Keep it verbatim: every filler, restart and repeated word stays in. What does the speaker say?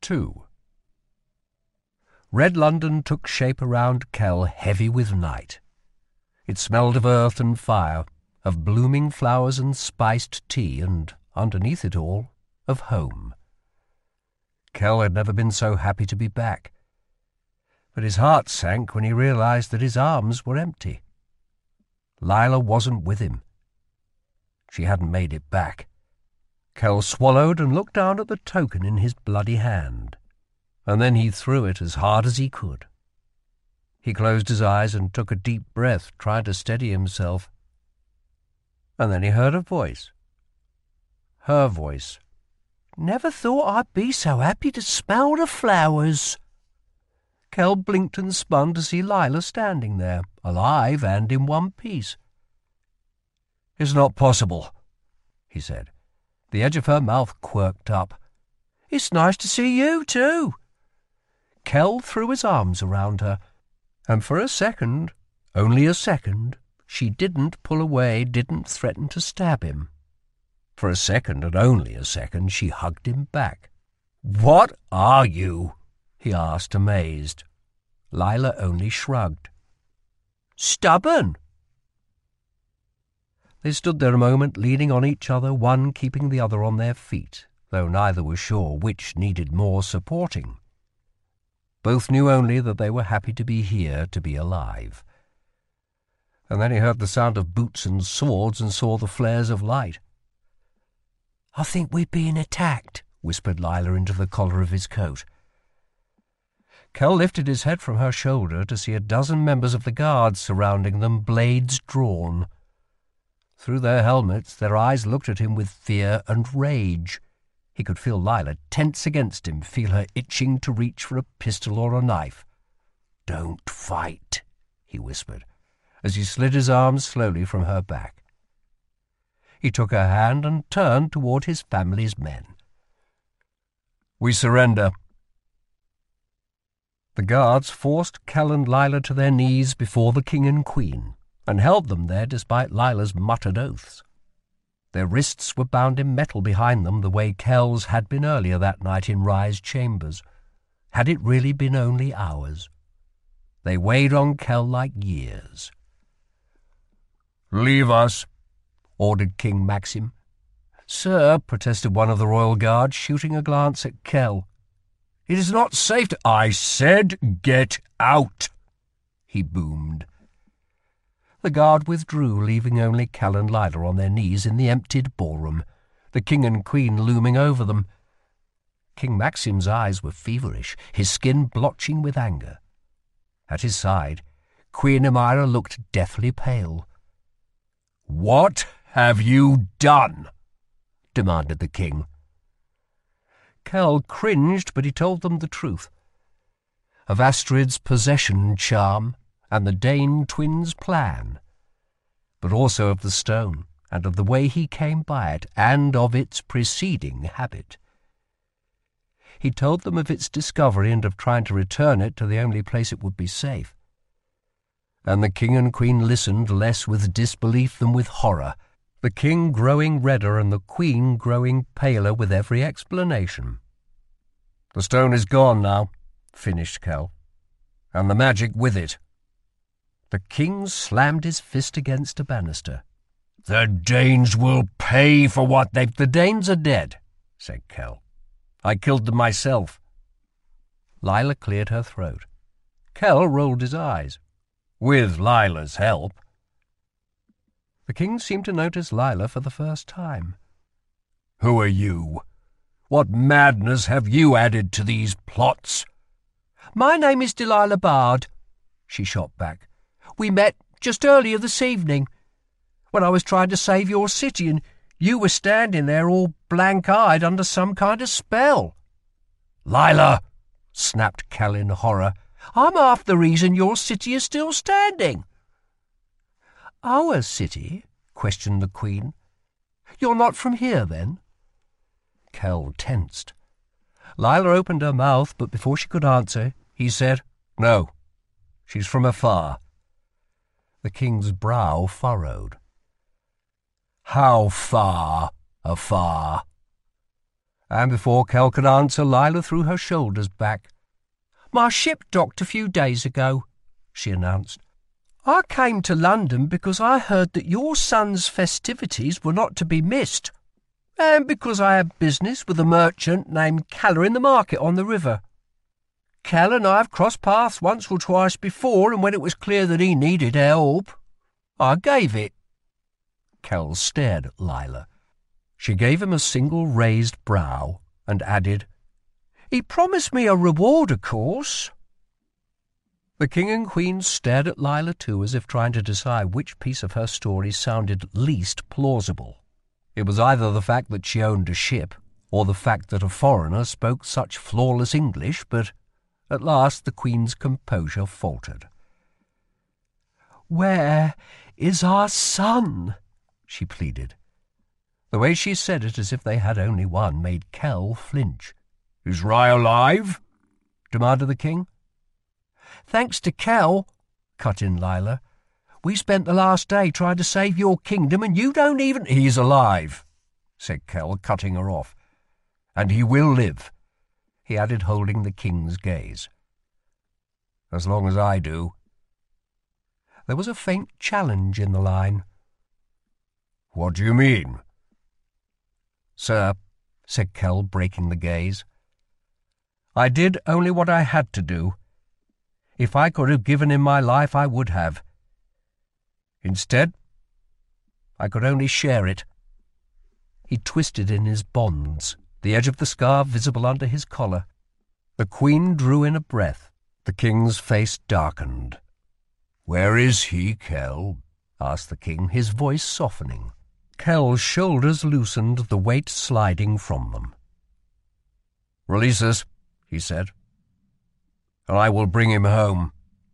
two. Red London took shape around Kell, heavy with night. It smelled of earth and fire, of blooming flowers and spiced tea, and, underneath it all, of home. Kell had never been so happy to be back, but his heart sank when he realized that his arms were empty. Lila wasn't with him. She hadn't made it back. Kell swallowed and looked down at the token in his bloody hand, and then he threw it as hard as he could. He closed his eyes and took a deep breath, trying to steady himself. And then he heard a voice. Her voice. "Never thought I'd be so happy to smell the flowers." Kell blinked and spun to see Lila standing there, alive and in one piece. "It's not possible," he said. The edge of her mouth quirked up. "It's nice to see you, too." Kell threw his arms around her, and for a second, only a second, she didn't pull away, didn't threaten to stab him. For a second, and only a second, she hugged him back. "What are you?" he asked, amazed. Lila only shrugged. "Stubborn." They stood there a moment, leaning on each other, one keeping the other on their feet, though neither was sure which needed more supporting. Both knew only that they were happy to be here, to be alive. And then he heard the sound of boots and swords and saw the flares of light. "I think we're being attacked," whispered Lila into the collar of his coat. Kell lifted his head from her shoulder to see a dozen members of the guard surrounding them, blades drawn. Through their helmets, their eyes looked at him with fear and rage. He could feel Lila tense against him, feel her itching to reach for a pistol or a knife. "Don't fight," he whispered, as he slid his arms slowly from her back. He took her hand and turned toward his family's men. "We surrender." The guards forced Kell and Lila to their knees before the king and queen, and held them there despite Lila's muttered oaths. Their wrists were bound in metal behind them, the way Kell's had been earlier that night in Rye's chambers. Had it really been only hours? They weighed on Kell like years. "Leave us," ordered King Maxim. "Sir," protested one of the royal guards, shooting a glance at Kell. "It is not safe to—" "I said get out," he boomed. The guard withdrew, leaving only Kell and Lila on their knees in the emptied ballroom, the king and queen looming over them. King Maxim's eyes were feverish, his skin blotching with anger. At his side, Queen Emira looked deathly pale. "What have you done?" demanded the king. Kell cringed, but he told them the truth. Of Astrid's possession charm, and the Dane twins' plan, but also of the stone, and of the way he came by it, and of its preceding habit. He told them of its discovery and of trying to return it to the only place it would be safe. And the king and queen listened less with disbelief than with horror, the king growing redder and the queen growing paler with every explanation. "The stone is gone now," finished Kell, "and the magic with it." The king slammed his fist against a banister. "The Danes will pay for what they've—" "The Danes are dead," said Kell. "I killed them myself." Lila cleared her throat. Kell rolled his eyes. "With Lila's help." The king seemed to notice Lila for the first time. "Who are you? What madness have you added to these plots?" "My name is Delilah Bard," she shot back. "We met just earlier this evening, when I was trying to save your city, and you were standing there all blank-eyed under some kind of spell." "Lila!" snapped Kell in horror. "I'm half the reason your city is still standing." "Our city?" questioned the queen. "You're not from here, then?" Kell tensed. Lila opened her mouth, but before she could answer, he said, "No, she's from afar." The king's brow furrowed. "How far afar?" And before Kell could answer, Lila threw her shoulders back. "My ship docked a few days ago," she announced. "I came to London because I heard that your son's festivities were not to be missed, and because I have business with a merchant named Keller in the market on the river. Kell and I have crossed paths once or twice before, and when it was clear that he needed help, I gave it." Kell stared at Lila. She gave him a single raised brow and added, "He promised me a reward, of course." The king and queen stared at Lila too, as if trying to decide which piece of her story sounded least plausible. It was either the fact that she owned a ship, or the fact that a foreigner spoke such flawless English, but at last the queen's composure faltered. "Where is our son?" she pleaded. The way she said it, as if they had only one, made Kell flinch. "Is Rye alive?" demanded the king. "Thanks to Kell," cut in Lila. "We spent the last day trying to save your kingdom, and you don't even—" "He's alive," said Kell, cutting her off. "And he will live," he added, holding the king's gaze. "As long as I do." There was a faint challenge in the line. "What do you mean?" "Sir," said Kell, breaking the gaze, "I did only what I had to do. If I could have given him my life, I would have. Instead, I could only share it." He twisted in his bonds, the edge of the scarf visible under his collar. The queen drew in a breath. The king's face darkened. "Where is he, Kell?" asked the king, his voice softening. Kell's shoulders loosened, the weight sliding from them. "Release us," he said, "and I will bring him home."